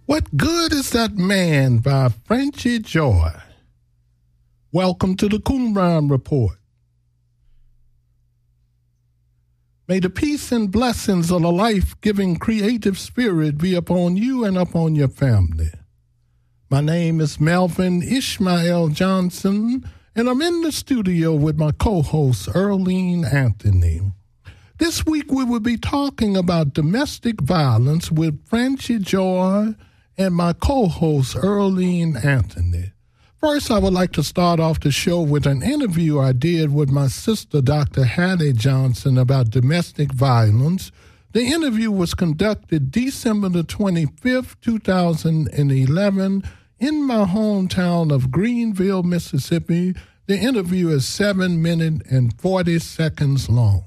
What Good Is That Man by Frenchie Joy. Welcome to the Qumran Report. May the peace and blessings of the life-giving creative spirit be upon you and upon your family. My name is Melvin Ishmael Johnson, and I'm in the studio with my co-host, Earlene Anthony. This week we will be talking about domestic violence with Frenchie Joy and my co-host, Earlene Anthony. First, I would like to start off the show with an interview I did with my sister, Dr. Hattie Johnson, about domestic violence. The interview was conducted December the 25th, 2011, in my hometown of Greenville, Mississippi. The interview is 7 minutes and 40 seconds long.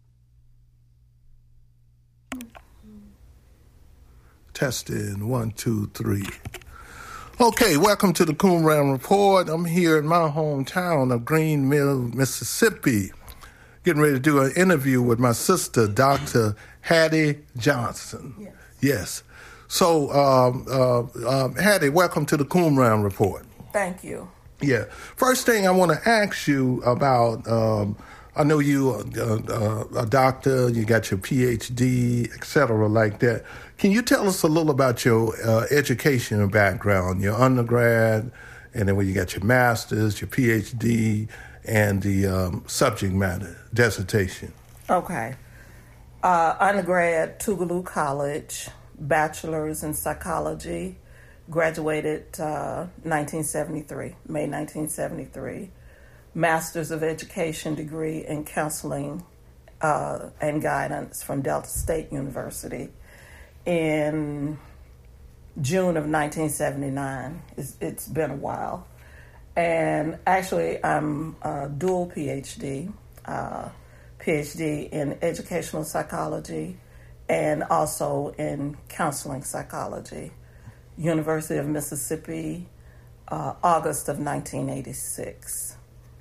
Testing, 1, 2, 3. Okay, welcome to the Qumran Report. I'm here in my hometown of Greenville, Mississippi, getting ready to do an interview with my sister, Dr. Hattie Johnson. Yes. So, Hattie, welcome to the Qumran Report. Thank you. Yeah. First thing I want to ask you about, I know you a doctor, you got your PhD, et cetera, like that. Can you tell us a little about your educational background, your undergrad, and then when you got your master's, your PhD, and the subject matter, dissertation? Okay. Undergrad, Tougaloo College, bachelor's in psychology, graduated 1973, May 1973. Master's of Education degree in counseling and guidance from Delta State University in June of 1979. It's been a while. And actually, I'm a dual PhD, PhD in educational psychology and also in counseling psychology. University of Mississippi, August of 1986.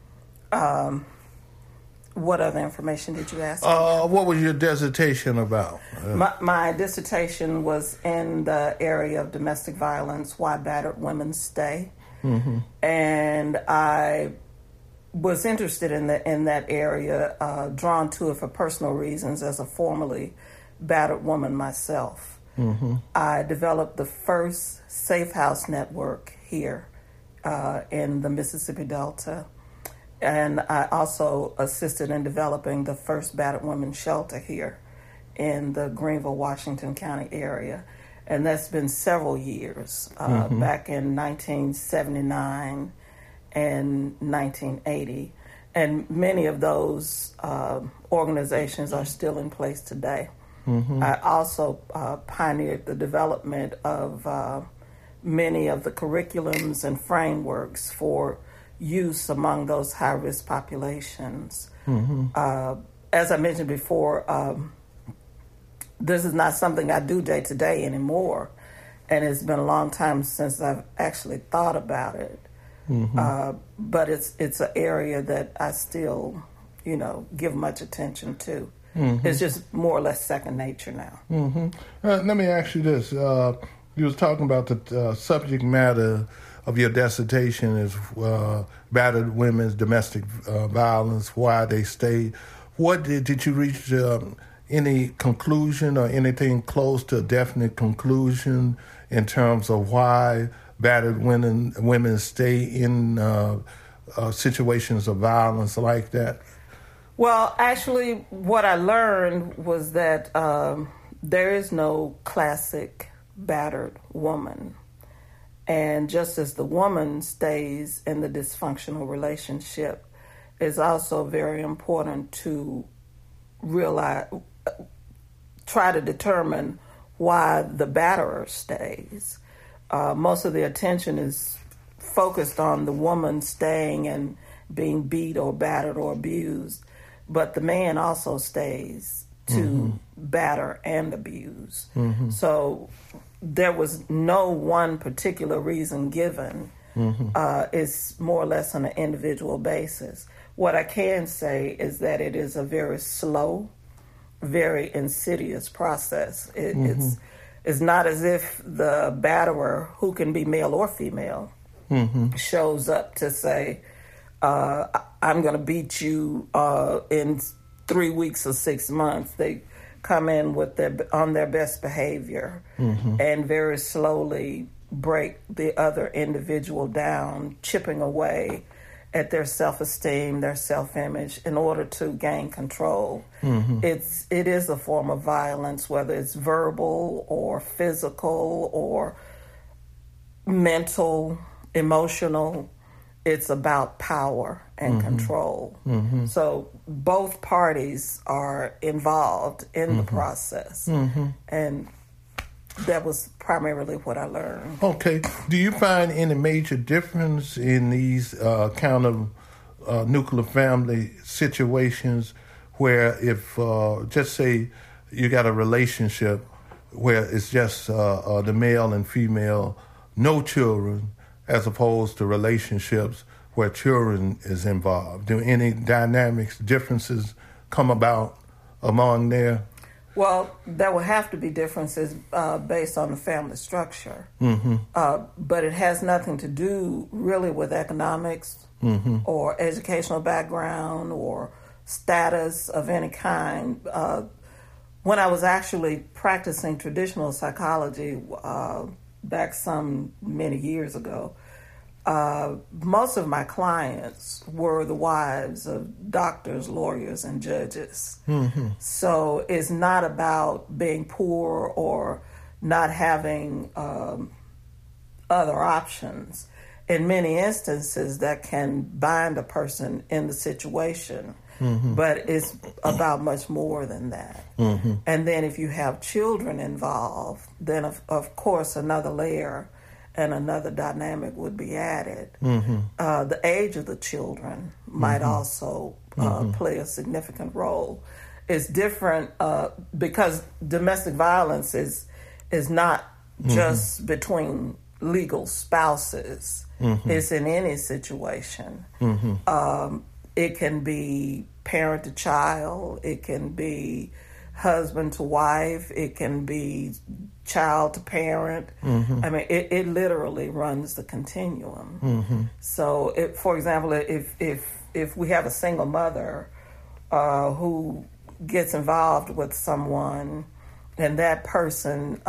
What other information did you ask? What was your dissertation about? My dissertation was in the area of domestic violence, why battered women stay. Mm-hmm. And I was interested in that area, drawn to it for personal reasons as a formerly battered woman myself. Mm-hmm. I developed the first safe house network here in the Mississippi Delta. And I also assisted in developing the first battered women's shelter here in the Greenville, Washington County area. And that's been several years, back in 1979 and 1980. And many of those organizations are still in place today. Mm-hmm. I also pioneered the development of many of the curriculums and frameworks for use among those high-risk populations. Mm-hmm. As I mentioned before, this is not something I do day to day anymore, and it's been a long time since I've actually thought about it. Mm-hmm. But it's an area that I still, give much attention to. Mm-hmm. It's just more or less second nature now. Mm-hmm. Let me ask you this: you was talking about the subject matter of your dissertation is battered women's domestic violence, why they stay. What did you reach any conclusion or anything close to a definite conclusion in terms of why battered women stay in situations of violence like that? Well, actually, what I learned was that there is no classic battered woman. And just as the woman stays in the dysfunctional relationship, it's also very important to try to determine why the batterer stays. Most of the attention is focused on the woman staying and being beat or battered or abused, but the man also stays to batter and abuse. Mm-hmm. So there was no one particular reason given. Mm-hmm. It's more or less on an individual basis. What I can say is that it is a very slow, very insidious process. It's it's not as if the batterer, who can be male or female, shows up to say, I'm going to beat you in 3 weeks or 6 months. They come in with on their best behavior and very slowly break the other individual down, chipping away at their self-esteem, their self-image, in order to gain control. It is a form of violence, whether it's verbal or physical or mental, emotional. It's about power and control. So both parties are involved in the process. And that was primarily what I learned. Okay. Do you find any major difference in these kind of nuclear family situations where if, just say, you got a relationship where it's just the male and female, no children, as opposed to relationships where children is involved? Do any dynamics, differences come about among there? Well, there will have to be differences based on the family structure, but it has nothing to do really with economics or educational background or status of any kind. When I was actually practicing traditional psychology back many years ago, most of my clients were the wives of doctors, lawyers, and judges. So it's not about being poor or not having other options. In many instances, that can bind a person in the situation, but it's about much more than that. And then if you have children involved, then of course another layer and another dynamic would be added. The age of the children might also play a significant role. It's different because domestic violence is not just between legal spouses. It's in any situation. It can be parent to child. It can be husband to wife. It can be child to parent. I mean, it literally runs the continuum. So, for example, if we have a single mother who gets involved with someone, and that person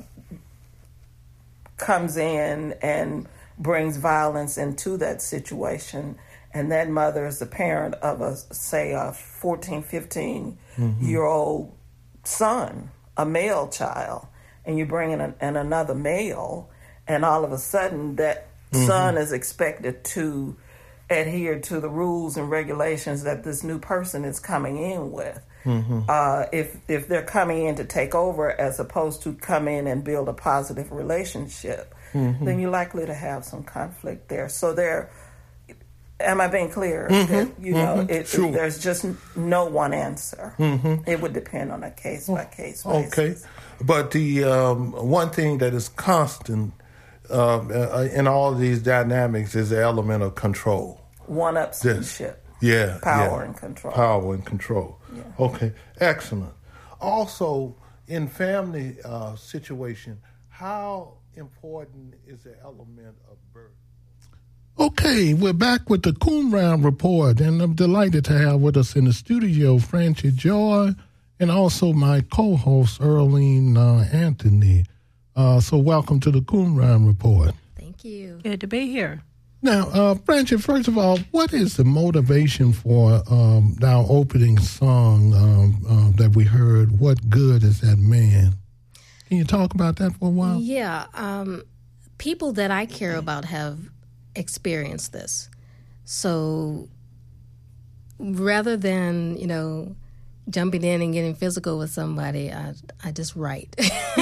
comes in and brings violence into that situation, and that mother is the parent of a 14, 15-year-old son, a male child, and you bring in another male, and all of a sudden that son is expected to adhere to the rules and regulations that this new person is coming in with. If they're coming in to take over as opposed to come in and build a positive relationship, then you're likely to have some conflict there. So am I being clear? That, Sure. There's just no one answer. It would depend on a case-by-case basis. Okay. But the one thing that is constant in all of these dynamics is the element of control. One-upsmanship. Power and control. Power and control. Yeah. Okay, excellent. Also, in family situation, how important is the element of birth? Okay, we're back with the Qumran Report, and I'm delighted to have with us in the studio Francie Joy and also my co-host Earlene Anthony. So welcome to the Qumran Report. Thank you. Good to be here. Now, Francie, first of all, what is the motivation for our opening song that we heard, What Good Is That Man? Can you talk about that for a while? Yeah. People that I care about have experienced this. So rather than, jumping in and getting physical with somebody, I just write.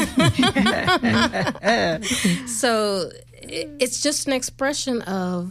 So it's just an expression of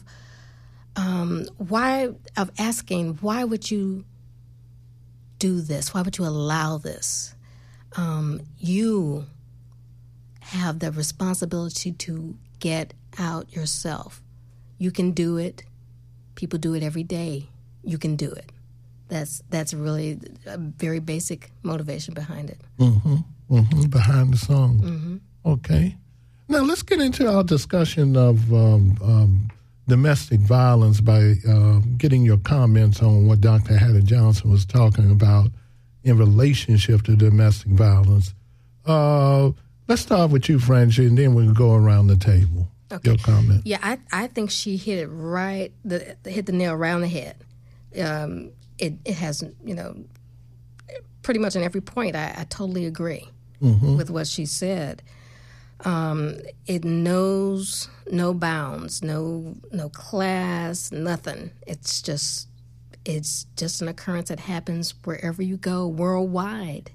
asking, why would you do this? Why would you allow this? You have the responsibility to get out yourself. You can do it. People do it every day. You can do it. That's really a very basic motivation behind it. Behind the song. Okay. Now let's get into our discussion of domestic violence by getting your comments on what Dr. Hattie Johnson was talking about in relationship to domestic violence. Let's start with you, Francie, and then we can go around the table. Okay. Your comment. Yeah, I think she hit it right, hit the nail around the head. It has, pretty much on every point, I totally agree with what she said. It knows no bounds, no class, nothing. It's just an occurrence that happens wherever you go, worldwide.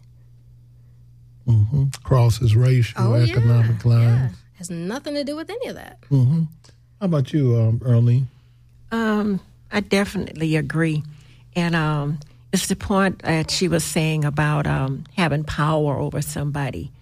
Crosses racial, economic lines. Yeah. Has nothing to do with any of that. How about you, Earlene? I definitely agree. And it's the point that she was saying about having power over somebody.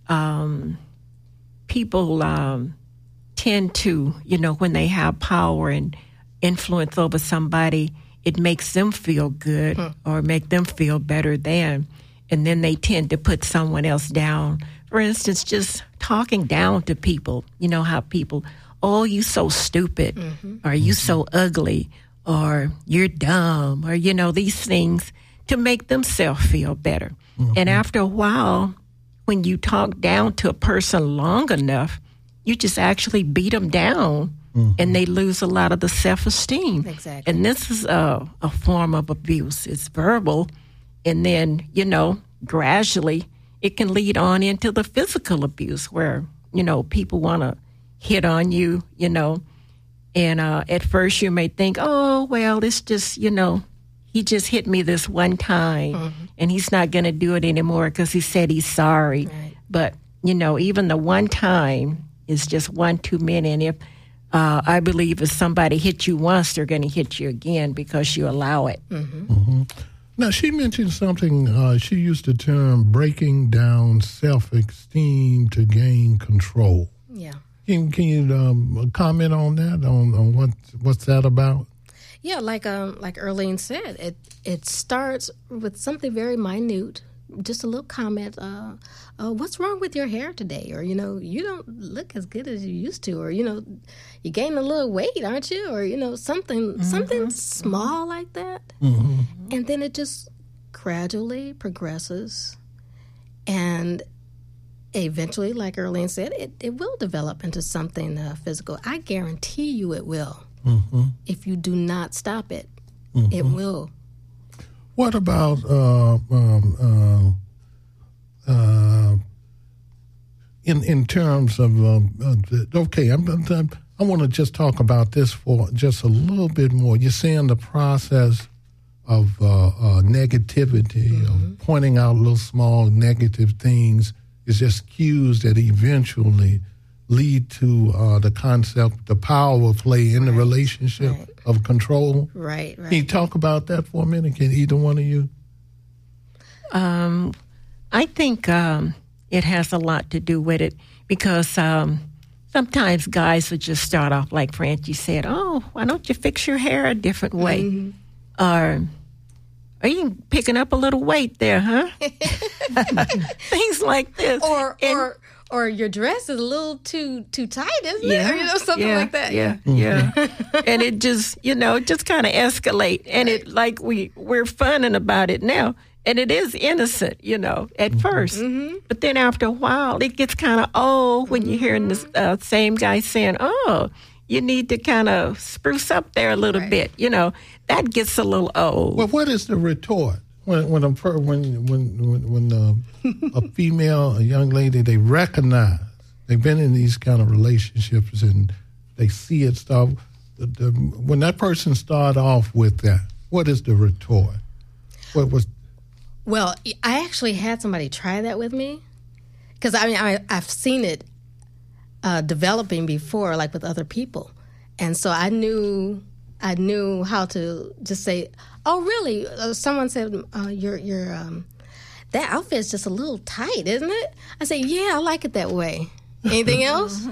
People tend to, when they have power and influence over somebody, it makes them feel good or make them feel better than. And then they tend to put someone else down. For instance, just talking down to people. You know how people, oh, you so stupid, or you so ugly, or you're dumb, or, these things to make themselves feel better. And after a while, when you talk down to a person long enough, you just actually beat them down, and they lose a lot of the self-esteem. Exactly. And this is a form of abuse. It's verbal, and then, gradually it can lead on into the physical abuse where, people want to hit on you, and at first you may think, oh, well, it's just, he just hit me this one time and he's not going to do it anymore because he said he's sorry. Right. But, even the one time is just one too many. And if I believe if somebody hit you once, they're going to hit you again because you allow it. Now, she mentioned something, she used the term breaking down self-esteem to gain control. Yeah. Can you comment on that, on what's that about? Yeah, like Earlene said, it starts with something very minute, just a little comment, what's wrong with your hair today? Or, you don't look as good as you used to. Or, you gained a little weight, aren't you? Or, something small like that. And then it just gradually progresses. And eventually, like Earlene said, it will develop into something physical. I guarantee you it will. If you do not stop it, it will. What about in terms of okay? I want to just talk about this for just a little bit more. You're saying the process of negativity, of pointing out little small negative things, is just cues that eventually lead to the concept, the power play in the relationship of control. Right. Can you talk about that for a minute? Can either one of you? I think it has a lot to do with it because sometimes guys would just start off like Francie said, oh, why don't you fix your hair a different way? Or, are you picking up a little weight there, huh? Things like this. Or your dress is a little too tight, isn't it? Or, something like that. Yeah. And it just, just kind of escalate. And it like we're funning about it now. And it is innocent, at first. But then after a while, it gets kind of old when you're hearing the same guy saying, oh, you need to kind of spruce up there a little bit. That gets a little old. Well, what is the retort? When a female, a young lady, they recognize they've been in these kind of relationships and they see it start. When that person start off with that, what is the retort? What was? Well, I actually had somebody try that with me because I've seen it developing before, like with other people, and so I knew how to just say, "Oh, really?" Someone said, "Your that outfit's just a little tight, isn't it?" I say, "Yeah, I like it that way." Anything else?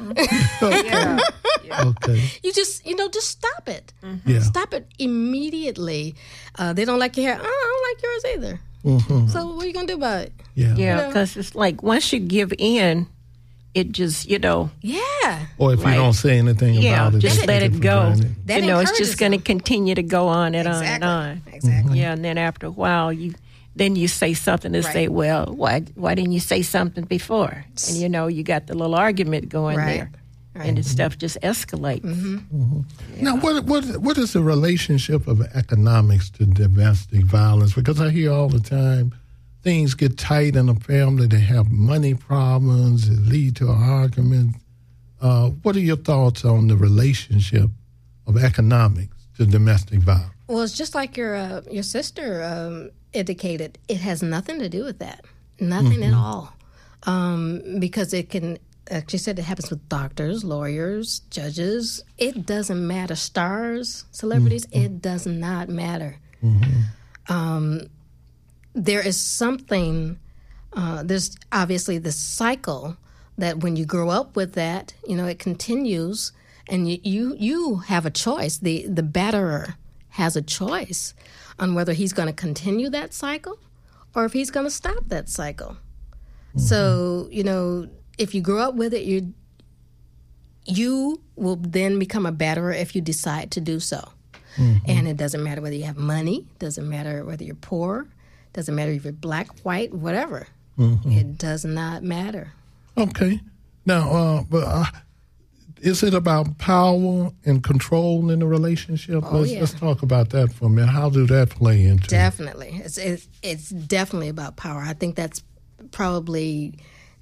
Okay. You just stop it. Yeah. Stop it immediately. They don't like your hair. Oh, I don't like yours either. So what are you gonna do about it? Yeah, because it's like once you give in it just, Yeah. Or if you don't say anything about it, just let it go. That It's just going to them. continue to go on and on and on. Exactly. Yeah, and then after a while, you say something to say, well, why didn't you say something before? And you got the little argument going there. Right. And the stuff just escalates. Yeah. Now, what is the relationship of economics to domestic violence? Because I hear all the time things get tight in a family. They have money problems. It lead to an argument. What are your thoughts on the relationship of economics to domestic violence? Well, it's just like your sister indicated. It has nothing to do with that. Nothing at all. Because it can... She said it happens with doctors, lawyers, judges. It doesn't matter. Stars, celebrities, it does not matter. There is something, there's obviously this cycle that when you grow up with that, it continues, and you have a choice. The batterer has a choice on whether he's going to continue that cycle or if he's going to stop that cycle. So, if you grow up with it, you will then become a batterer if you decide to do so. And it doesn't matter whether you have money, doesn't matter whether you're poor, doesn't matter if you're black, white, whatever. It does not matter. Okay. Now, is it about power and control in the relationship? Let's talk about that for a minute. How do that play into it? Definitely. It's definitely about power. I think that's probably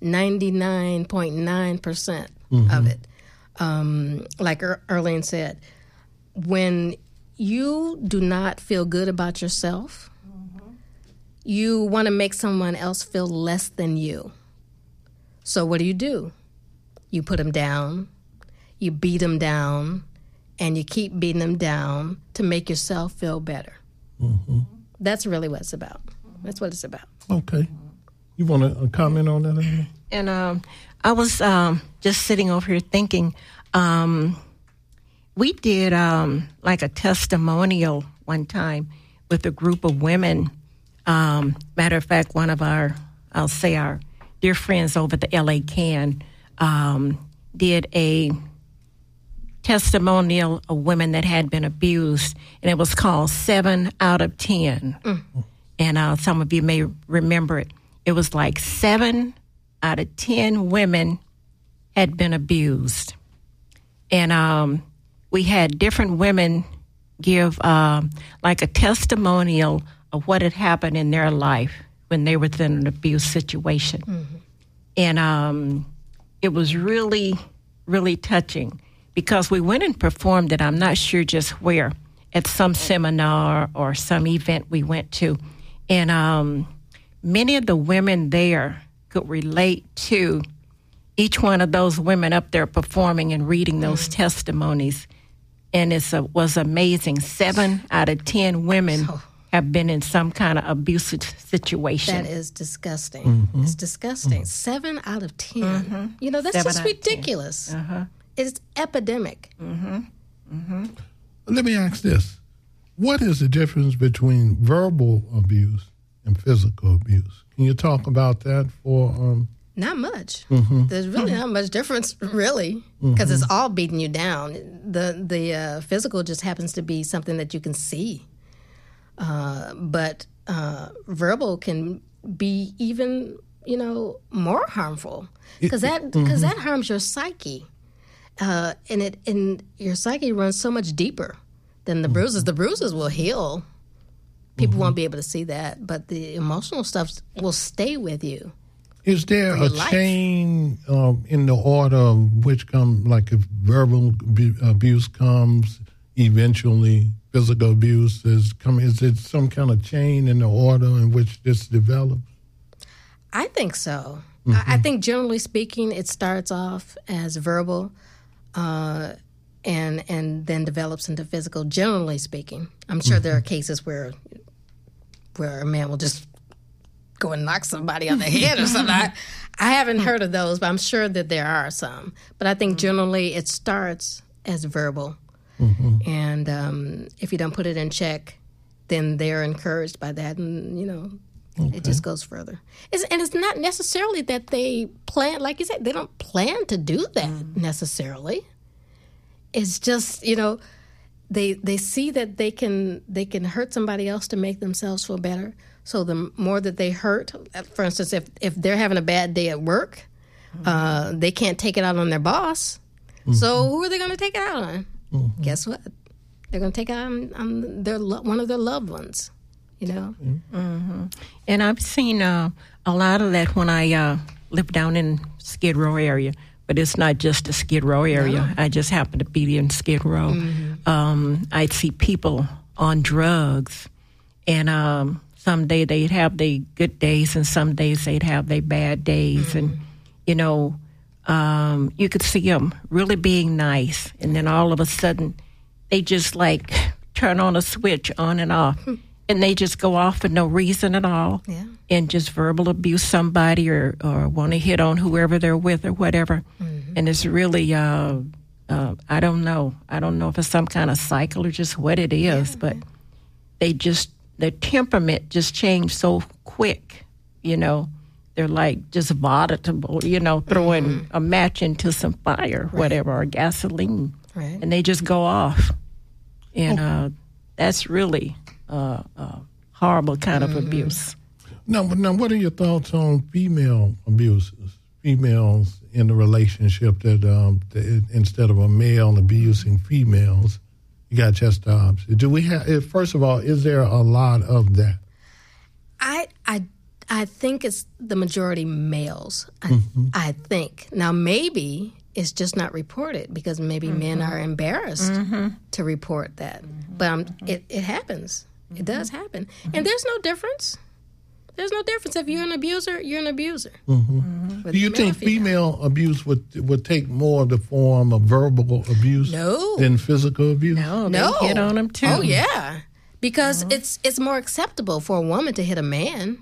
99.9% of it. Like Earlene said, when you do not feel good about yourself, you want to make someone else feel less than you. So what do? You put them down, you beat them down, and you keep beating them down to make yourself feel better. That's really what it's about. That's what it's about. Okay. You want to comment on that, Amy? And I was just sitting over here thinking, we did like a testimonial one time with a group of women. Matter of fact, one of our dear friends over at the LA Can did a testimonial of women that had been abused, and it was called 7 out of 10. And some of you may remember it. It was like 7 out of 10 women had been abused. And we had different women give like a testimonial of what had happened in their life when they were in an abuse situation. And it was really, really touching because we went and performed it, I'm not sure just where, at some seminar or some event we went to. And many of the women there could relate to each one of those women up there performing and reading those testimonies. And it was amazing. 7 out of 10 women have been in some kind of abusive situation. That is disgusting. It's disgusting. 7 out of 10. That's just ridiculous. It's epidemic. Let me ask this. What is the difference between verbal abuse and physical abuse? Can you talk about that for... Not much. There's really not much difference, really, because it's all beating you down. The physical just happens to be something that you can see. But verbal can be even, more harmful because that harms your psyche. And your psyche runs so much deeper than the bruises. The bruises will heal. People won't be able to see that, but the emotional stuff will stay with you. Is there a chain in the order of which comes, like if verbal abuse comes, eventually physical abuse is coming? Is it some kind of chain in the order in which this develops? I think so. I think generally speaking, it starts off as verbal and then develops into physical, generally speaking. I'm sure there are cases where a man will just go and knock somebody on the head or something. I haven't heard of those, but I'm sure that there are some. But I think generally it starts as verbal. And if you don't put it in check, then they're encouraged by that. And, It just goes further. And it's not necessarily that they plan, like you said, they don't plan to do that necessarily. It's just, they see that they can hurt somebody else to make themselves feel better. So the more that they hurt, for instance, if they're having a bad day at work, they can't take it out on their boss. So who are they going to take it out on? Guess what? They're going to take it out on one of their loved ones. And I've seen a lot of that when I live down in Skid Row area, but it's not just the Skid Row area. No. I just happen to be in Skid Row. I'd see people on drugs, and some day they'd have their good days, and some days they'd have their bad days, and you could see them really being nice, and then all of a sudden they just like turn on a switch on and off. And they just go off for no reason at all, and just verbal abuse somebody or want to hit on whoever they're with or whatever. And it's really, I don't know. I don't know if it's some kind of cycle or just what it is, but their temperament just changed so quick, They're like just volatile, throwing a match into some fire, whatever, or gasoline. Right. And they just go off. And that's really... horrible kind of abuse. Now, what are your thoughts on female abuses? Females in the relationship that instead of a male abusing females, you got just the opposite. Do we have? First of all, is there a lot of that? I think it's the majority males. I think now maybe it's just not reported because maybe men are embarrassed to report that, but it happens. It does happen. And there's no difference. There's no difference. If you're an abuser, you're an abuser. Do you think female abuse would take more of the form of verbal abuse than physical abuse? No, they hit on them too. Oh, yeah. Because it's more acceptable for a woman to hit a man,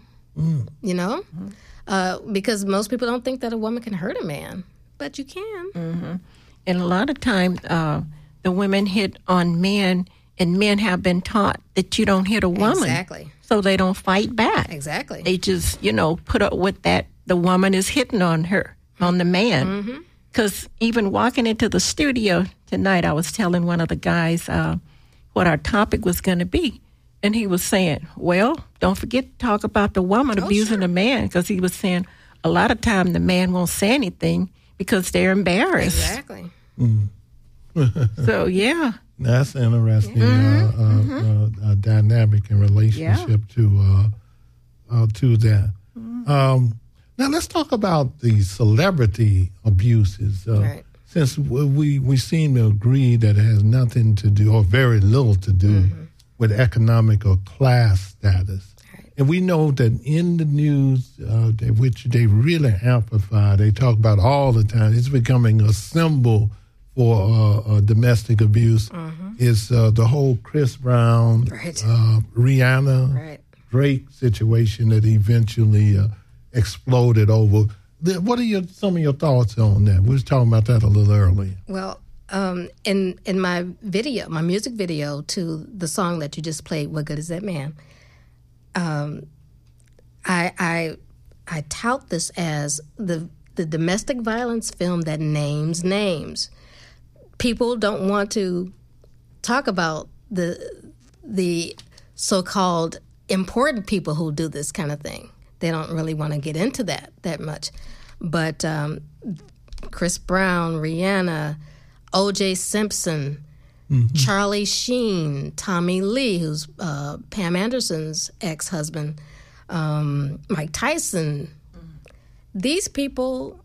because most people don't think that a woman can hurt a man. But you can. And a lot of times the women hit on men, and men have been taught that you don't hit a woman. Exactly. So they don't fight back. Exactly. They just, put up with that. The woman is hitting on her, on the man. Because even walking into the studio tonight, I was telling one of the guys what our topic was going to be. And he was saying, well, don't forget to talk about the woman abusing the man. Because he was saying a lot of time the man won't say anything because they're embarrassed. Exactly. So, yeah. That's interesting dynamic and relationship to that. Now let's talk about the celebrity abuses. Since we seem to agree that it has nothing to do or very little to do with economic or class status. And we know that in the news, which they really amplify, they talk about all the time, it's becoming a symbol for domestic abuse is the whole Chris Brown, Rihanna, Drake situation that eventually exploded over. What are some of your thoughts on that? We were talking about that a little earlier. Well, in my video, my music video to the song that you just played, "What Good Is That Man?" I tout this as the domestic violence film that names names. People don't want to talk about the so-called important people who do this kind of thing. They don't really want to get into that much. But Chris Brown, Rihanna, O.J. Simpson, Charlie Sheen, Tommy Lee, who's Pam Anderson's ex-husband, Mike Tyson. These people,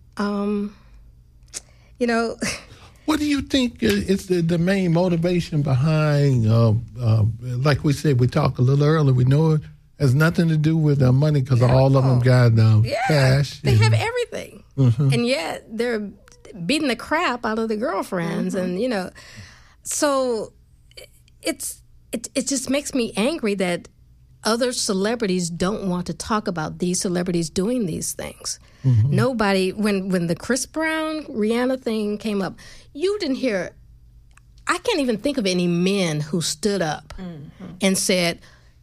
What do you think is the main motivation behind, like we said, we talked a little earlier, we know it has nothing to do with money because all of them got cash. They have everything. And yet they're beating the crap out of the girlfriends. And, so it just makes me angry that other celebrities don't want to talk about these celebrities doing these things. Nobody, when the Chris Brown, Rihanna thing came up, you didn't hear, I can't even think of any men who stood up and said,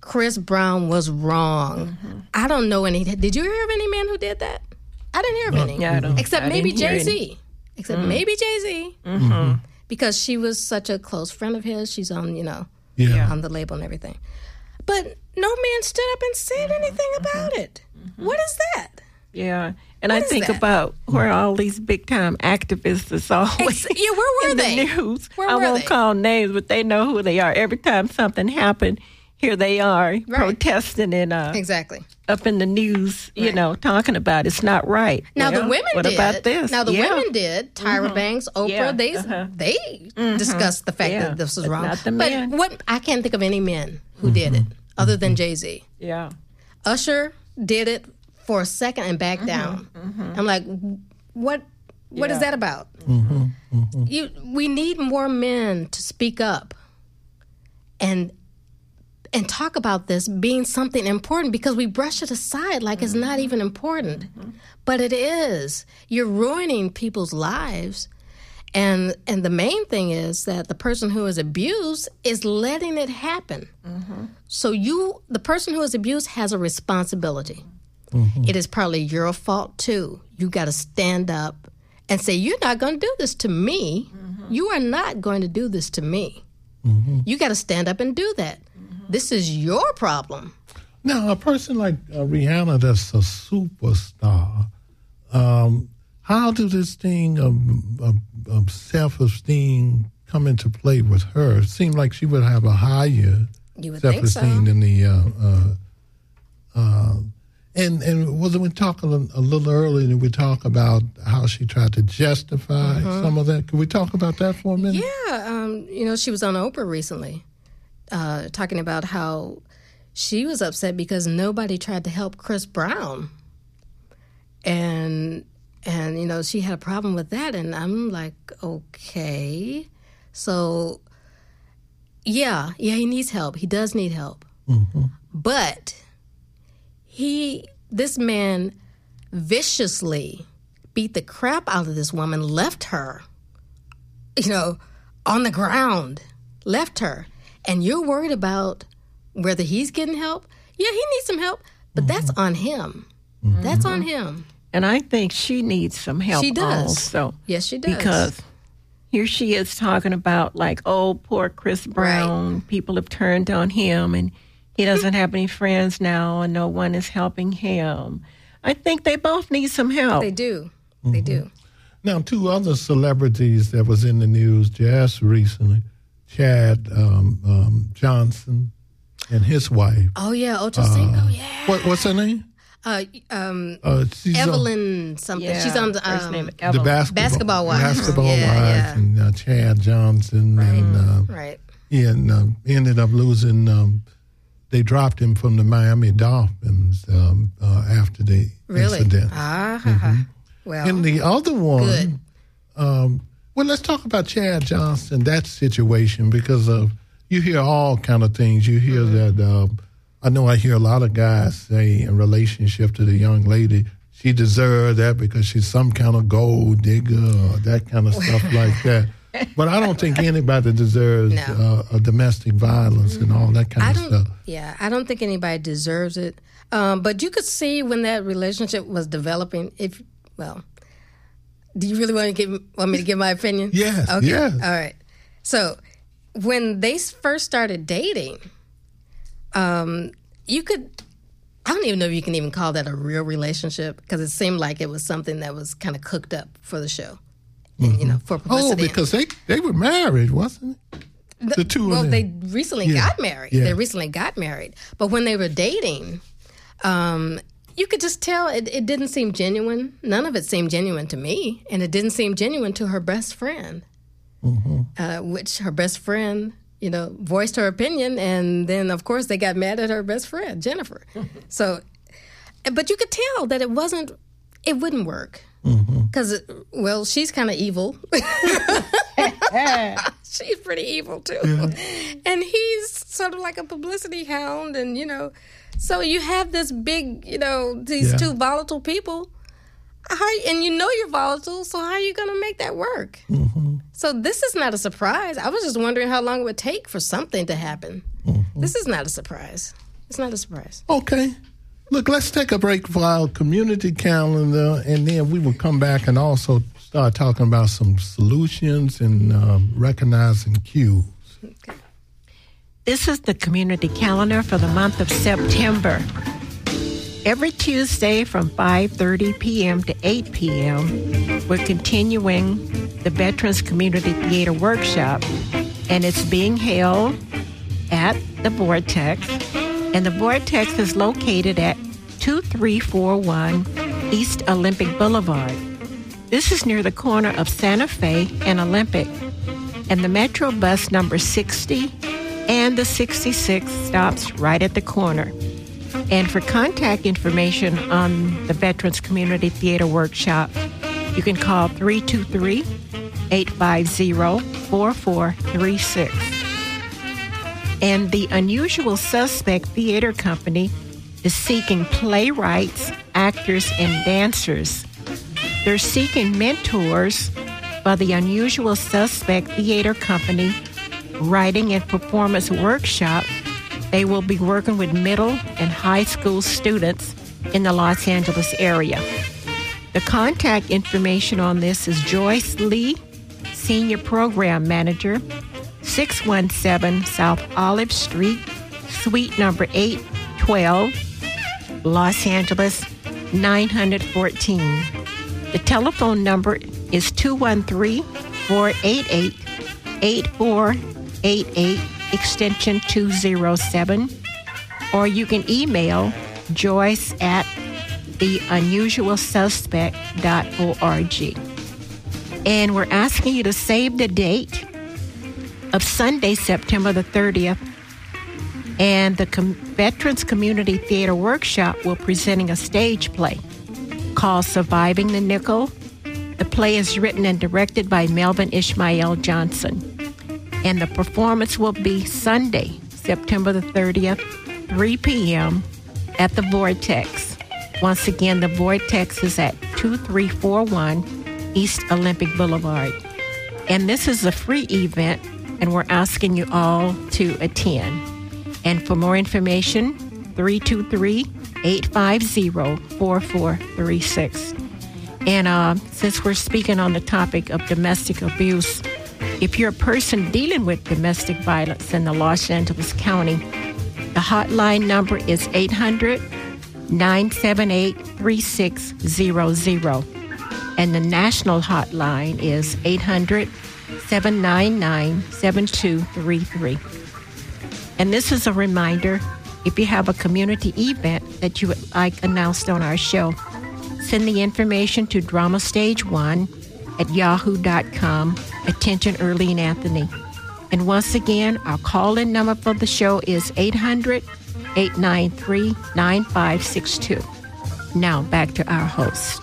Chris Brown was wrong. I don't know any. Did you hear of any man who did that? I didn't hear of any. Yeah, I don't. Except maybe Jay-Z. Except maybe Jay-Z. Because she was such a close friend of his. She's on, on the label and everything. But no man stood up and said anything about it. What is that? Yeah. And I think about where all these big-time activists is always where were in they? the news. Where I were won't they? call names, but they know who they are. Every time something happened, here they are protesting and Exactly. up in the news, talking about it's not right. Now the women what did. about this? Now the women did. Tyra Banks, Oprah, they discussed the fact that this was But wrong. not the men. But I can't think of any men who did it other than Jay-Z. Yeah. Usher did it for a second and backed down. I'm like, what is that about? We need more men to speak up and talk about this being something important, because we brush it aside like it's not even important. But it is. You're ruining people's lives. And the main thing is that the person who is abused is letting it happen. So the person who is abused has a responsibility. It is partly your fault too. You got to stand up and say, you're not going to do this to me. You are not going to do this to me. You got to stand up and do that. This is your problem. Now, a person like Rihanna that's a superstar, how does this thing of self-esteem come into play with her? It seemed like she would have a higher self-esteem than the... And wasn't we talking a little earlier, we talk about how she tried to justify some of that? Could we talk about that for a minute? Yeah. She was on Oprah recently talking about how she was upset because nobody tried to help Chris Brown. And she had a problem with that. And I'm like, okay. So, yeah, he needs help. He does need help. But... this man viciously beat the crap out of this woman, left her, on the ground, left her. And you're worried about whether he's getting help? Yeah, he needs some help, but that's on him. That's on him. And I think she needs some help. She does. Also. Yes, she does. Because here she is talking about, like, oh, poor Chris Brown. Right. People have turned on him, and he doesn't have any friends now, and no one is helping him. I think they both need some help. They do. They do. Now, two other celebrities that was in the news just recently, Chad Johnson and his wife. Oh, yeah, Ocho Cinco, yeah. What's her name? Evelyn something. Yeah, She's on the basketball wife. Basketball wife, Yeah. and Chad Johnson. Right. And, Right. And ended up losing... they dropped him from the Miami Dolphins after the incident. Well, and the other one, good. Let's talk about Chad Johnson, that situation, because you hear all kind of things. You hear that, I hear a lot of guys say in relationship to the young lady, she deserved that because she's some kind of gold digger or that kind of stuff like that. But I don't think anybody deserves a domestic violence and all that kind of stuff. Yeah, I don't think anybody deserves it. But you could see when that relationship was developing. Do you really want me to give my opinion? Yes. Okay. Yes. All right. So when they first started dating, you could. I don't even know if you can even call that a real relationship, because it seemed like it was something that was kind of cooked up for the show. And, for publicity. Oh, because they were married, wasn't it? The two of them. They recently got married. Yeah. They recently got married. But when they were dating, you could just tell it didn't seem genuine. None of it seemed genuine to me. And it didn't seem genuine to her best friend, which her best friend, voiced her opinion. And then, of course, they got mad at her best friend, Jennifer. So, but you could tell that it wouldn't work. Because, she's kind of evil. She's pretty evil, too. Yeah. And he's sort of like a publicity hound. And, so you have this big, these two volatile people. And you're volatile, so how are you going to make that work? So this is not a surprise. I was just wondering how long it would take for something to happen. This is not a surprise. It's not a surprise. Okay. Look, let's take a break for our community calendar, and then we will come back and also start talking about some solutions and recognizing cues. Okay. This is the community calendar for the month of September. Every Tuesday from 5:30 p.m. to 8 p.m., we're continuing the Veterans Community Theater Workshop, and it's being held at the Vortex. And the Vortex is located at 2341 East Olympic Boulevard. This is near the corner of Santa Fe and Olympic. And the Metro bus number 60 and the 66 stops right at the corner. And for contact information on the Veterans Community Theater Workshop, you can call 323-850-4436. And the Unusual Suspect Theater Company is seeking playwrights, actors, and dancers. They're seeking mentors for the Unusual Suspect Theater Company Writing and Performance Workshop. They will be working with middle and high school students in the Los Angeles area. The contact information on this is Joyce Lee, Senior Program Manager, 617 South Olive Street, Suite number 812, Los Angeles, 914. The telephone number is 213-488-8488, extension 207, or you can email Joyce at theunusualsuspect.org. And we're asking you to save the date of Sunday, September the 30th, and the Veterans Community Theater Workshop will be presenting a stage play called Surviving the Nickel. The play is written and directed by Melvin Ishmael Johnson. And the performance will be Sunday, September the 30th, 3 p.m. at the Vortex. Once again, the Vortex is at 2341 East Olympic Boulevard. And this is a free event, and we're asking you all to attend. And for more information, 323-850-4436. And since we're speaking on the topic of domestic abuse, if you're a person dealing with domestic violence in the Los Angeles County, the hotline number is 800-978-3600. And the national hotline is 800-799-7233. And this is a reminder, if you have a community event that you would like announced on our show, send the information to dramastage1@yahoo.com. Attention, Earlene Anthony. And once again, our call-in number for the show is 800-893-9562. Now, back to our host.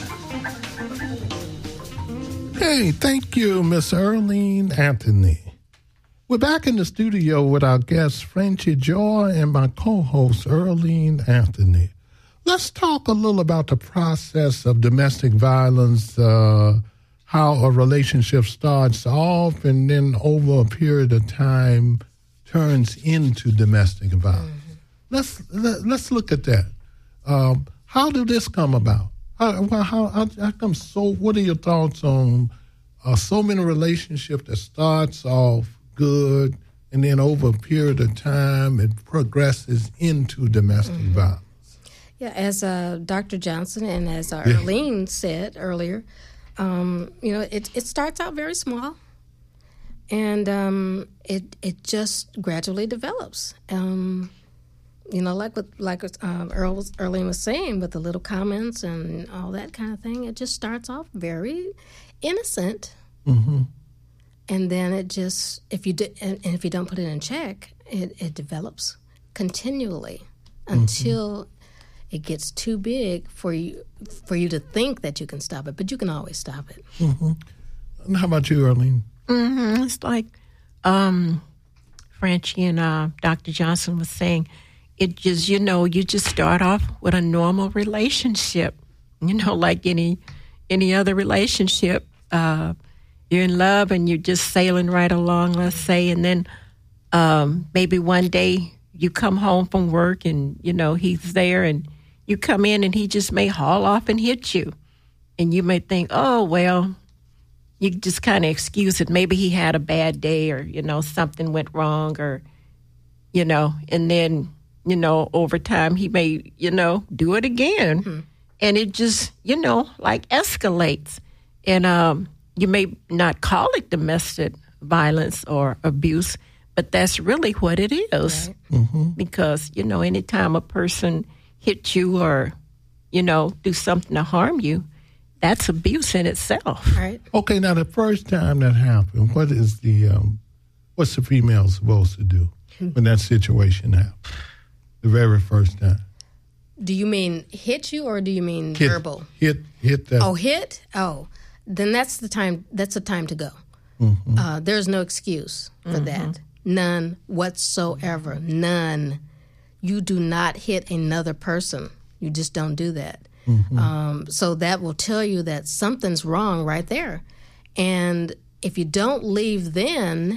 Hey, thank you, Miss Earlene Anthony. We're back in the studio with our guest, Frenchie Joy, and my co-host, Earlene Anthony. Let's talk a little about the process of domestic violence, how a relationship starts off and then over a period of time turns into domestic violence. Mm-hmm. Let's look at that. How did this come about? How come what are your thoughts on so many relationships that starts off good and then over a period of time it progresses into domestic violence? Yeah, as Dr. Johnson and as Earlene said earlier, it starts out very small, and it just gradually develops. Like Earlene was saying, with the little comments and all that kind of thing, it just starts off very innocent, mm-hmm. and then it just if you don't put it in check, it develops continually until it gets too big for you to think that you can stop it, but you can always stop it. Mm-hmm. And how about you, Earlene? Mm-hmm. It's like Frenchie and Dr. Johnson was saying. It just, you just start off with a normal relationship, like any other relationship. You're in love and you're just sailing right along, let's say, and then maybe one day you come home from work and, he's there and you come in and he just may haul off and hit you. And you may think, oh, well, you just kind of excuse it. Maybe he had a bad day or, something went wrong or, and then, over time he may, do it again. Mm-hmm. And it just, like escalates. And you may not call it domestic violence or abuse, but that's really what it is. Right. Mm-hmm. Because, anytime a person hits you or, do something to harm you, that's abuse in itself. Right. Okay, now the first time that happened, what's the female supposed to do when that situation happens? The very first time. Do you mean hit you or do you mean verbal? Hit that. Oh, hit? Oh, then that's the time. That's the time to go. Mm-hmm. There's no excuse for that. None whatsoever. None. You do not hit another person. You just don't do that. Mm-hmm. So that will tell you that something's wrong right there. And if you don't leave then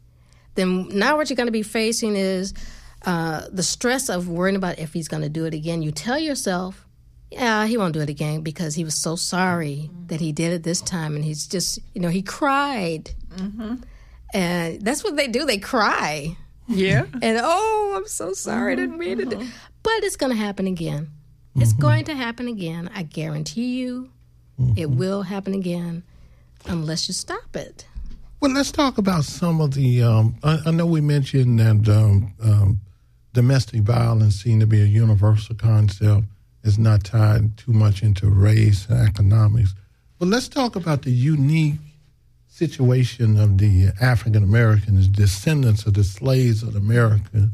now what you're going to be facing is the stress of worrying about if he's going to do it again. You tell yourself, yeah, he won't do it again because he was so sorry that he did it this time. And he's just, he cried. Mm-hmm. And that's what they do. They cry. Yeah. And, oh, I'm so sorry. I didn't mean it. But it's going to happen again. It's going to happen again. I guarantee you it will happen again unless you stop it. Well, let's talk about some of the, I know we mentioned that domestic violence seemed to be a universal concept. It's not tied too much into race and economics. But let's talk about the unique situation of the African Americans, descendants of the slaves of America,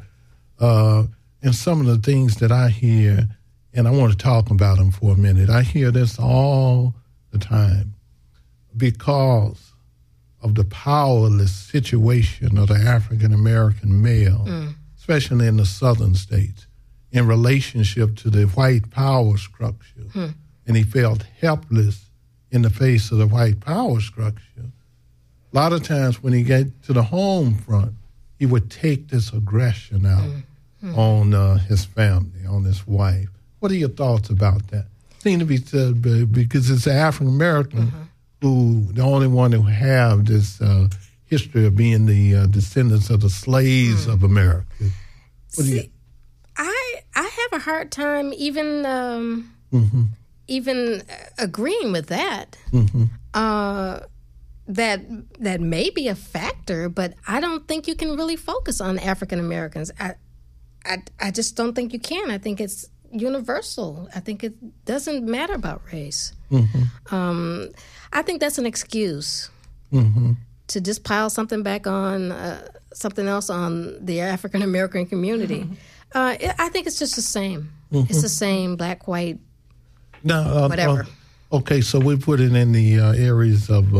and some of the things that I hear. And I want to talk about them for a minute. I hear this all the time because of the powerless situation of the African-American male, especially in the southern states, in relationship to the white power structure. And he felt helpless in the face of the white power structure. A lot of times when he get to the home front, he would take this aggression out on his family, on his wife. What are your thoughts about that? Seem to be said because it's an African American who the only one who have this history of being the descendants of the slaves of America. I have a hard time even agreeing with that. That may be a factor, but I don't think you can really focus on African Americans. I just don't think you can. I think it's universal. I think it doesn't matter about race. I think that's an excuse to just pile something back on something else on the African American community. I think it's just the same. It's the same, black, white, whatever. Okay, so we put it in the areas of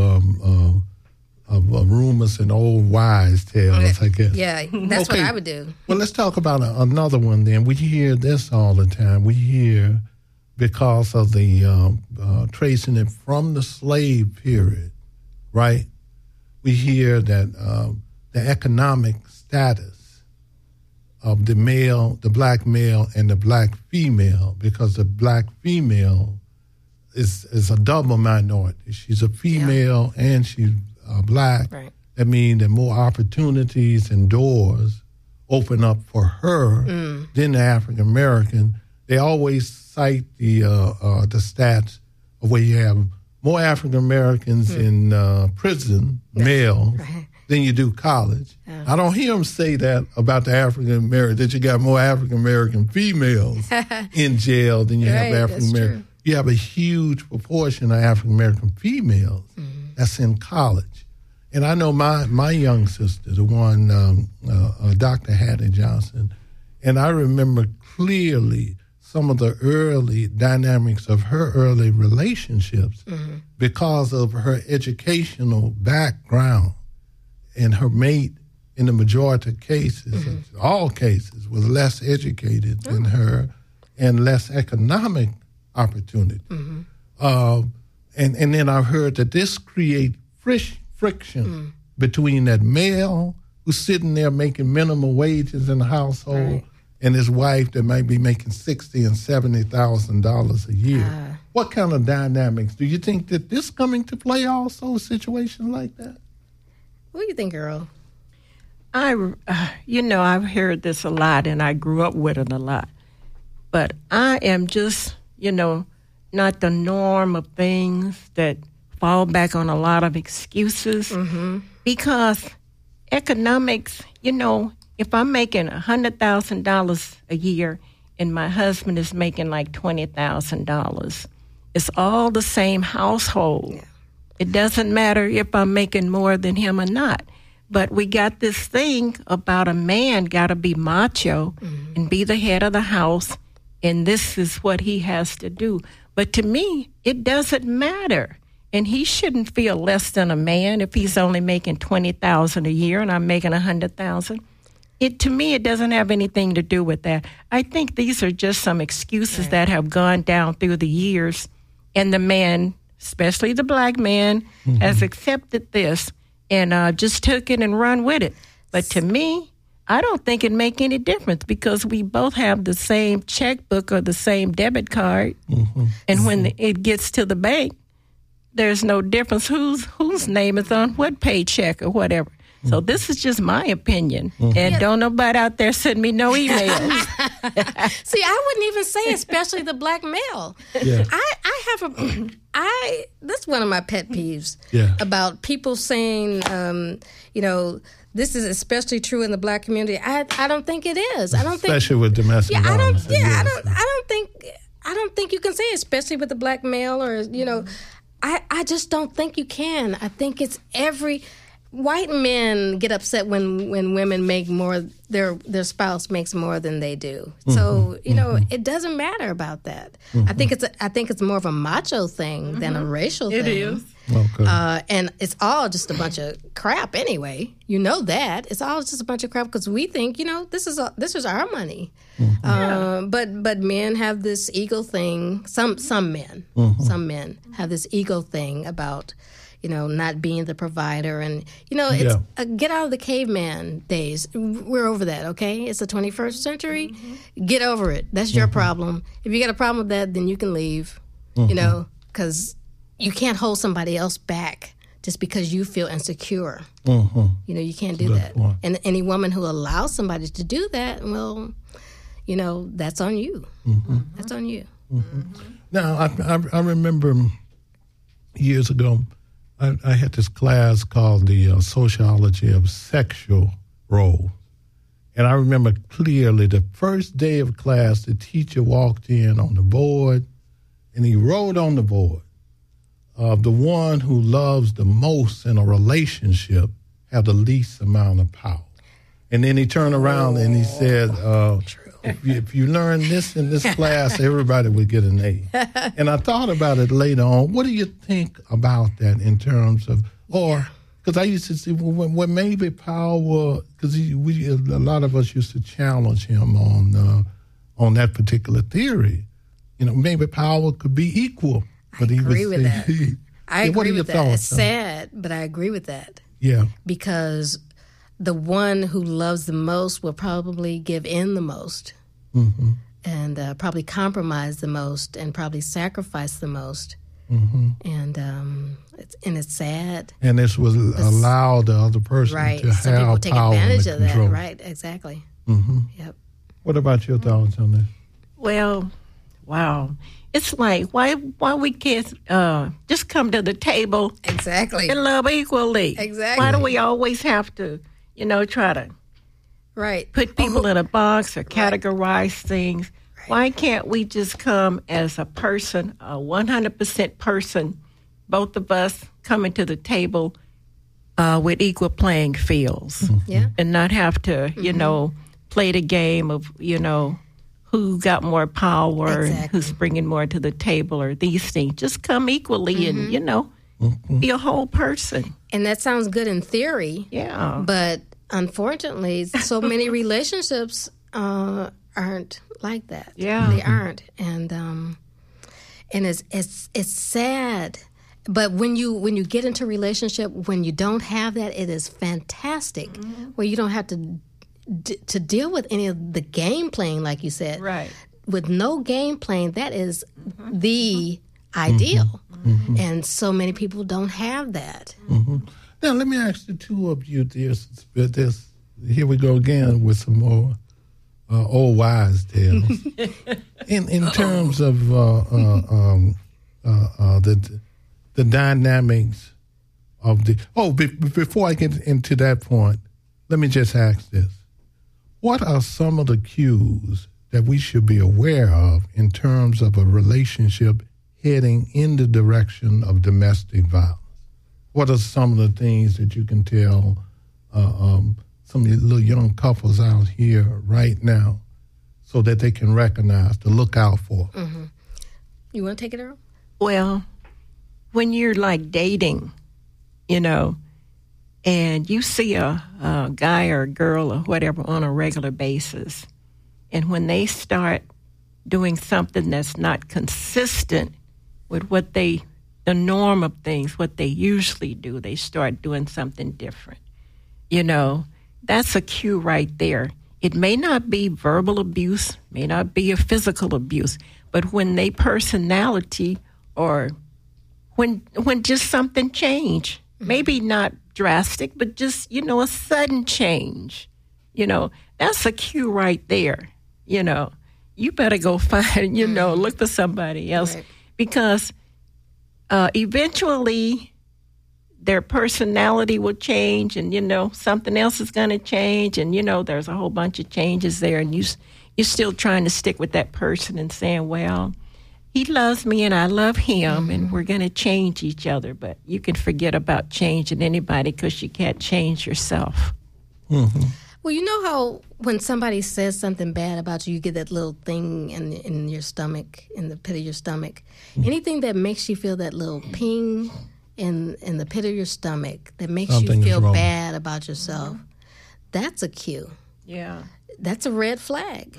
rumors and old wise tales, I guess. Yeah, that's what I would do. Well, let's talk about another one then. We hear this all the time. We hear because of the tracing it from the slave period, right? We hear that the economic status of the male, the black male, and the black female, because the black female is a double minority. She's a female and she's black. Right. That means that more opportunities and doors open up for her than the African American. They always cite the stats of where you have more African Americans in prison, male, than you do college. I don't hear them say that about the African American, that you got more African American females in jail than you have African American. You have a huge proportion of African American females that's in college. And I know my young sister, the one, Dr. Hattie Johnson, and I remember clearly some of the early dynamics of her early relationships because of her educational background. And her mate, in the majority of cases, all cases, was less educated than her and less economic opportunity. And then I heard that this creates friction between that male who's sitting there making minimum wages in the household, Right. and his wife that might be making $60,000 and $70,000 a year. What kind of dynamics do you think that this coming to play also, a situation like that? What do you think, Earl? I've heard this a lot, and I grew up with it a lot. But I am just, not the norm of things that fall back on a lot of excuses. Because economics, if I'm making $100,000 a year and my husband is making like $20,000, it's all the same household. Yeah. It doesn't matter if I'm making more than him or not. But we got this thing about a man got to be macho and be the head of the house, and this is what he has to do. But to me, it doesn't matter. And he shouldn't feel less than a man if he's only making $20,000 a year and I'm making $100,000. To me, it doesn't have anything to do with that. I think these are just some excuses that have gone down through the years, and the man, especially the black man, has accepted this and just took it and run with it. But to me, I don't think it make any difference because we both have the same checkbook or the same debit card. And when it gets to the bank, there's no difference whose name is on what paycheck or whatever. So this is just my opinion. And don't nobody out there send me no emails. See, I wouldn't even say especially the black male. Yeah. That's one of my pet peeves about people saying, this is especially true in the black community. I don't think it is. I don't think, especially with domestic violence. I don't think you can say especially with the black male or I just don't think you can. I think it's white men get upset when women make more, their spouse makes more than they do. So, it doesn't matter about that. I think it's more of a macho thing than a racial thing. It is. Okay. And it's all just a bunch of crap anyway. You know that. It's all just a bunch of crap because we think, this is our money. But men have this ego thing. Some men have this ego thing about not being the provider. And, it's get out of the caveman days. We're over that, okay? It's the 21st century. Get over it. That's your problem. If you got a problem with that, then you can leave, because you can't hold somebody else back just because you feel insecure. You can't do that. And any woman who allows somebody to do that, well, that's on you. That's on you. Now, I remember years ago, I had this class called the Sociology of Sexual Roles. And I remember clearly the first day of class, the teacher walked in on the board, and he wrote on the board, the one who loves the most in a relationship have the least amount of power. And then he turned around and he said, if you learn this in this class, everybody would get an A. And I thought about it later on. What do you think about that in terms of, because I used to see when maybe power, because a lot of us used to challenge him on that particular theory. Maybe power could be equal. But I agree with that. I agree with that. It's sad, but I agree with that. Yeah. Because the one who loves the most will probably give in the most and probably compromise the most and probably sacrifice the most. And it's sad. And this will allow the other person to Some have people take power advantage and of control. that. Right, exactly. Yep. What about your thoughts on this? Well, wow. It's like, why we can't just come to the table Exactly. and love equally? Exactly. Why do we always have to, try to put people in a box or categorize things? Right. Why can't we just come as a person, a 100% person, both of us coming to the table with equal playing fields? And not have to, play the game of, who got more power and who's bringing more to the table or these things. Just come equally and, be a whole person. And that sounds good in theory. Yeah. But unfortunately, so many relationships aren't like that. Yeah. They aren't. And it's sad. But when you get into a relationship, when you don't have that, it is fantastic. Where you don't have to deal with any of the game playing, like you said. Right. With no game playing, that is the ideal. And so many people don't have that. Now, let me ask the two of you this. Here we go again with some more old wives' tales. in terms of the dynamics of the... before I get into that point, let me just ask this. What are some of the cues that we should be aware of in terms of a relationship heading in the direction of domestic violence? What are some of the things that you can tell some of the little young couples out here right now so that they can recognize, to look out for? You want to take it, Earl? Well, when you're like dating, and you see a guy or a girl or whatever on a regular basis, and when they start doing something that's not consistent with what the norm of things, what they usually do, they start doing something different. That's a cue right there. It may not be verbal abuse, may not be a physical abuse, but when they personality or when just something change, maybe not drastic, but just, a sudden change, that's a cue right there. You better go find, look for somebody else, right. Because eventually their personality will change, and, something else is going to change, and, there's a whole bunch of changes there, and you're still trying to stick with that person and saying, well, he loves me and I love him, and we're going to change each other. But you can forget about changing anybody because you can't change yourself. Well, you know how when somebody says something bad about you, you get that little thing in your stomach, in the pit of your stomach. Anything that makes you feel that little ping in the pit of your stomach, that makes something you feel bad about yourself, that's a cue. Yeah. That's a red flag.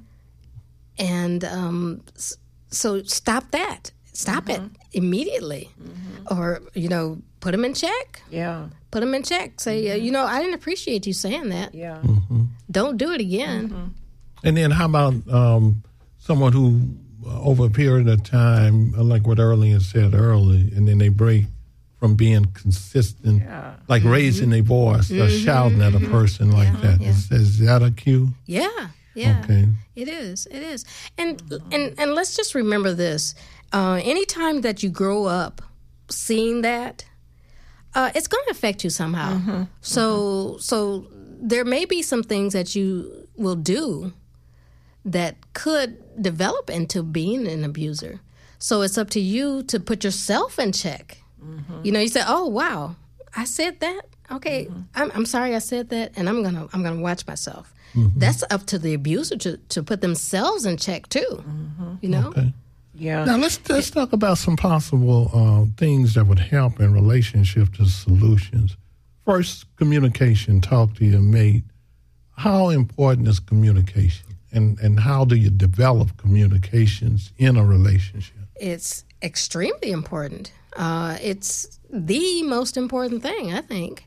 And so stop that. Stop it immediately. Or, put them in check. Yeah. Put them in check. Say, I didn't appreciate you saying that. Yeah. Don't do it again. And then how about someone who, over a period of time, like what Earlier said early, and then they break from being consistent, like raising their voice or shouting at a person like that. Is that a cue? Yeah. Okay. It is. And let's just remember this. Anytime that you grow up seeing that, it's going to affect you somehow. So there may be some things that you will do that could develop into being an abuser. So it's up to you to put yourself in check. You say, "Oh, wow, I said that. Okay, I'm sorry I said that, and I'm gonna watch myself." That's up to the abuser to put themselves in check too. Okay. Yeah. Now let's talk about some possible things that would help in relationship to solutions. First, communication. Talk to your mate. How important is communication, and how do you develop communications in a relationship? It's extremely important. It's the most important thing, I think,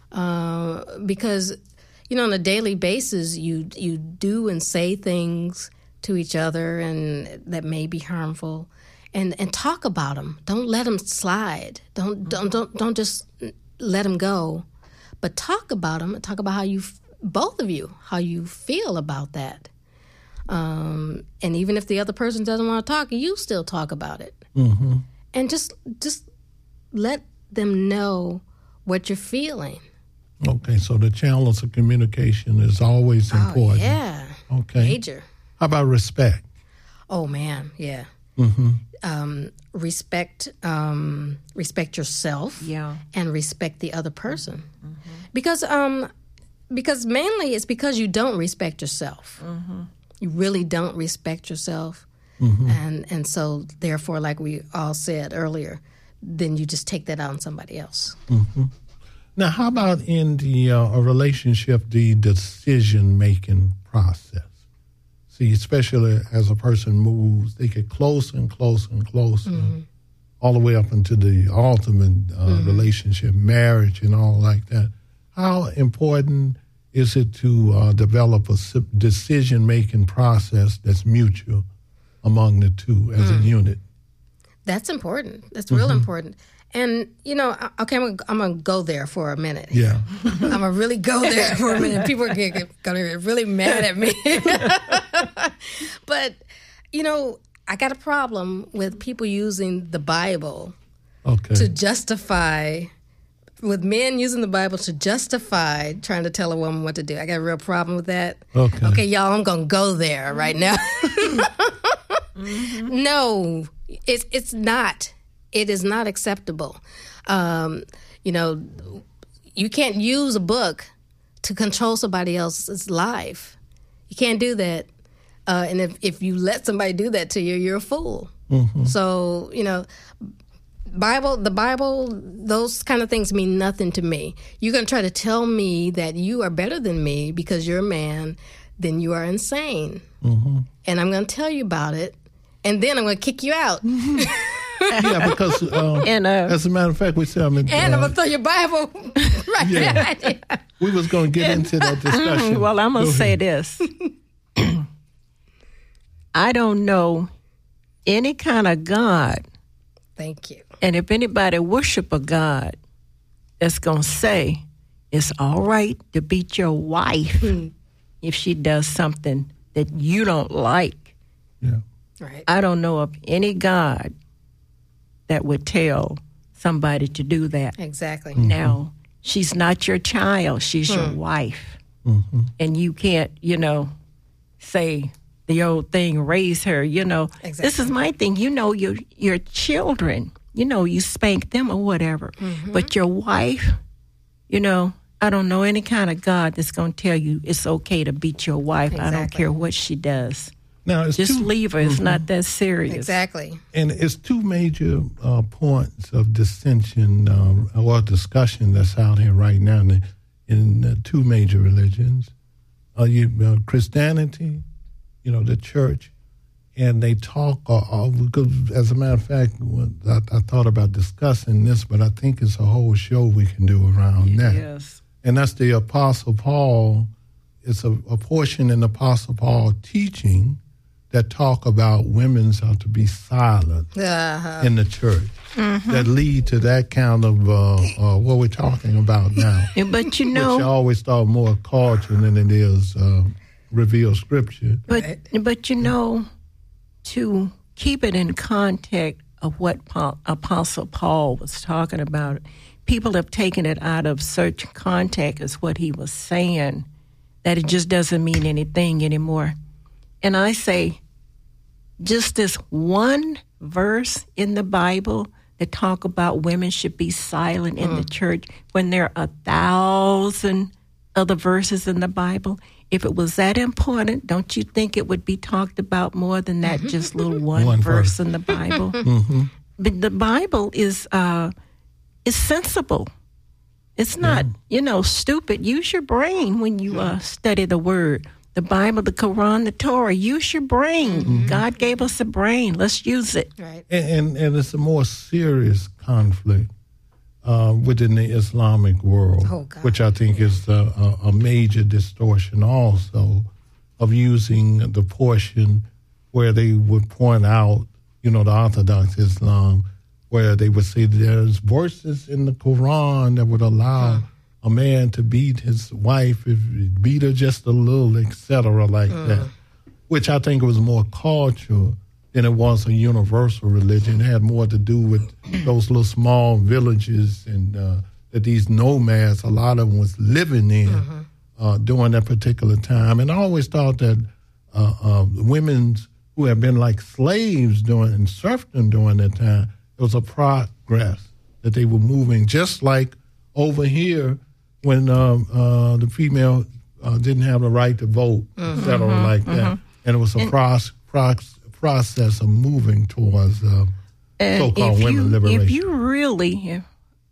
because on a daily basis, you do and say things to each other and that may be harmful, and talk about them. Don't let them slide. Don't just let them go, but talk about them. Talk about how both of you, how you feel about that. And even if the other person doesn't want to talk, you still talk about it. And just let them know what you're feeling. Okay, so the channels of communication is always important. Oh, yeah. Okay. Major. How about respect? Oh, man, yeah. Respect yourself. Yeah. And respect the other person. Because mainly it's because you don't respect yourself. You really don't respect yourself. And so, therefore, like we all said earlier, then you just take that out on somebody else. Now, how about in the a relationship, the decision-making process? See, especially as a person moves, they get closer and closer and closer all the way up into the ultimate relationship, marriage and all like that. How important is it to develop a decision-making process that's mutual among the two as a unit? That's important. That's real important. And, okay, I'm going to go there for a minute. Yeah. I'm going to really go there for a minute. People are going to get really mad at me. But, I got a problem with people using the Bible to justify, with men using the Bible to justify trying to tell a woman what to do. I got a real problem with that. Okay, y'all, I'm going to go there right now. No, it's not. It is not acceptable. You can't use a book to control somebody else's life. You can't do that. And if you let somebody do that to you, you're a fool. Mm-hmm. So, the Bible, those kind of things mean nothing to me. You're going to try to tell me that you are better than me because you're a man, then you are insane. Mm-hmm. And I'm going to tell you about it, and then I'm going to kick you out. Yeah, because as a matter of fact, we said, and I'm going to throw your Bible right there. We was going to get into that discussion. Well, I'm going to say this. I don't know any kind of God. Thank you. And if anybody worship a God that's going to say it's all right to beat your wife if she does something that you don't like. Yeah. Right. I don't know of any God that would tell somebody to do that. Exactly. Mm-hmm. Now, she's not your child. She's your wife. Mm-hmm. And you can't, say the old thing, raise her, Exactly. This is my thing. Your children, you spank them or whatever. Mm-hmm. But your wife, I don't know any kind of God that's going to tell you it's okay to beat your wife. Exactly. I don't care what she does. Now, just leave her. It's not that serious. Exactly. And it's two major points of dissension or discussion that's out here right now in two major religions. Christianity, the church, and they talk, because as a matter of fact, I thought about discussing this, but I think it's a whole show we can do around that. Yes. And that's the Apostle Paul. It's a portion in the Apostle Paul teaching that talk about women's are to be silent in the church, that lead to that kind of what we're talking about now. But which I always thought more culture than it is revealed scripture. But to keep it in context of what Apostle Paul was talking about, people have taken it out of such context as what he was saying that it just doesn't mean anything anymore. And I say, just this one verse in the Bible that talk about women should be silent in the church when there are 1,000 other verses in the Bible. If it was that important, don't you think it would be talked about more than that just little one verse in the Bible? Mm-hmm. But the Bible is sensible. It's not, stupid. Use your brain when you study the Word. The Bible, the Quran, the Torah. Use your brain. Mm-hmm. God gave us a brain. Let's use it. Right. And it's a more serious conflict within the Islamic world, which I think is a major distortion also of using the portion where they would point out, the Orthodox Islam, where they would say there's verses in the Quran that would allow a man to beat his wife, beat her just a little, etc., like that, which I think was more cultural than it was a universal religion. It had more to do with those little small villages and that these nomads, a lot of them was living in during that particular time. And I always thought that women who had been like slaves and serfdom during that time, it was a progress that they were moving, just like over here when the female didn't have the right to vote, et cetera, like that. And it was a process of moving towards so-called women liberation. If you really,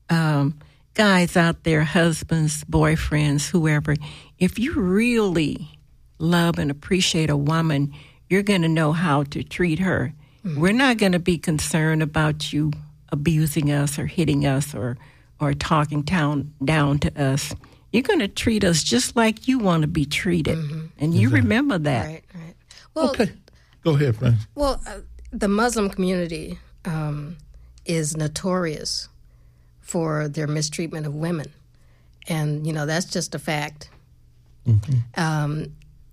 guys out there, husbands, boyfriends, whoever, if you really love and appreciate a woman, you're going to know how to treat her. We're not going to be concerned about you abusing us or hitting us or talking down to us. You're going to treat us just like you want to be treated. Mm-hmm. And you remember that. Right. Well, okay. Go ahead, Frank. Well, the Muslim community is notorious for their mistreatment of women. And, that's just a fact. Mm-hmm.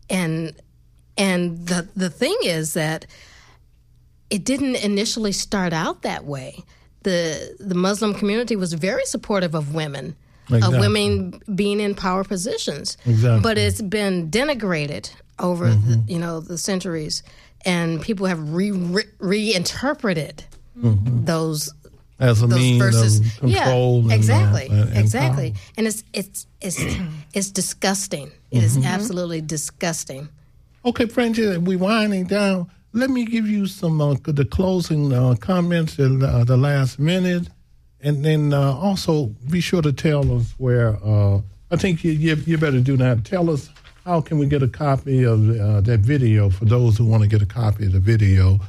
And the thing is that it didn't initially start out that way. The Muslim community was very supportive of women, of women being in power positions. Exactly. But it's been denigrated over the centuries, and people have reinterpreted those as a means verses. of control. Yeah, exactly, and power. And it's disgusting. It is absolutely disgusting. Okay, Francie, we're winding down. Let me give you some the closing comments in the last minute, and then also be sure to tell us where. I think you better do that. Tell us how can we get a copy of that video for those who want to get a copy of the video.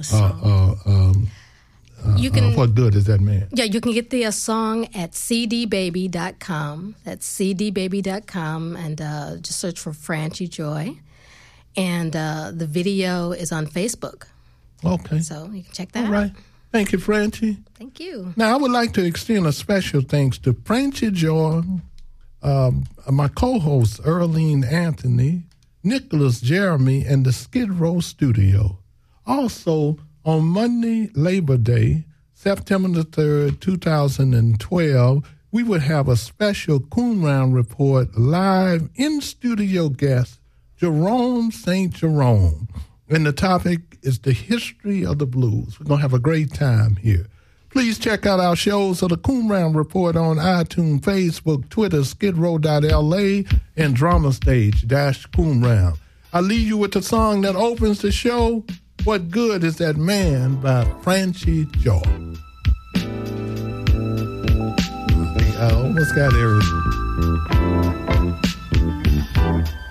You can. What good is that, man? Yeah, you can get the song at cdbaby.com. That's cdbaby.com, and just search for Franchi Joy. And the video is on Facebook. Okay. So you can check that out. All right. Thank you, Franchi. Thank you. Now, I would like to extend a special thanks to Franchi Joy, my co-hosts, Earlene Anthony, Nicholas Jeremy, and the Skid Row Studio. Also, on Monday, Labor Day, September the 3rd, 2012, we would have a special Coon Report live in-studio guest, Jerome St. Jerome. And the topic is the history of the blues. We're going to have a great time here. Please check out our shows of the Coon Report on iTunes, Facebook, Twitter, skidrow.la, and DramaStage-Coon. I'll leave you with the song that opens the show, What Good Is That Man by Franchi Joy. I almost got everything.